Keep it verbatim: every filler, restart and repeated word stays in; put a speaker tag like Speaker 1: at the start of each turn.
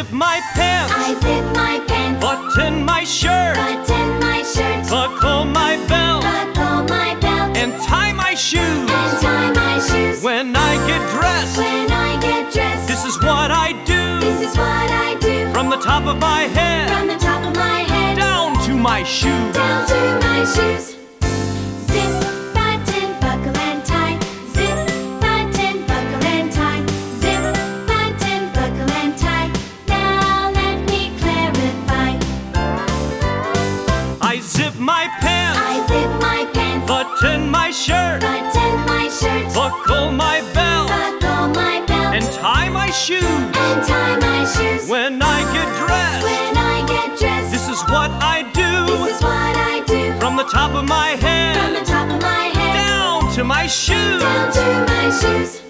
Speaker 1: zip my pants,
Speaker 2: I zip my pants,
Speaker 1: button my shirt,
Speaker 2: button my shirt,
Speaker 1: buckle my belt,
Speaker 2: buckle my belt,
Speaker 1: and tie my shoes.
Speaker 2: and tie my shoes.
Speaker 1: When I get dressed,
Speaker 2: When I get dressed,
Speaker 1: this is what I do.
Speaker 2: this is what I do.
Speaker 1: From the top of my head
Speaker 2: From the top of my head
Speaker 1: down to my shoes.
Speaker 2: down to my shoes. Zip, button, buckle and tie. Zip, button, buckle and tie. Zip, button, buckle and tie. Now let me clarify.
Speaker 1: I zip my pants,
Speaker 2: I zip my pants,
Speaker 1: button my shirt,
Speaker 2: button my shirt,
Speaker 1: buckle my belt,
Speaker 2: buckle my belt,
Speaker 1: and tie my shoes.
Speaker 2: and tie my shoes.
Speaker 1: When I get dressed,
Speaker 2: When I get dressed,
Speaker 1: this is what I do.
Speaker 2: this is what I do.
Speaker 1: From the top of my
Speaker 2: From
Speaker 1: head
Speaker 2: the top of my head
Speaker 1: down to my shoes.
Speaker 2: down to my shoes.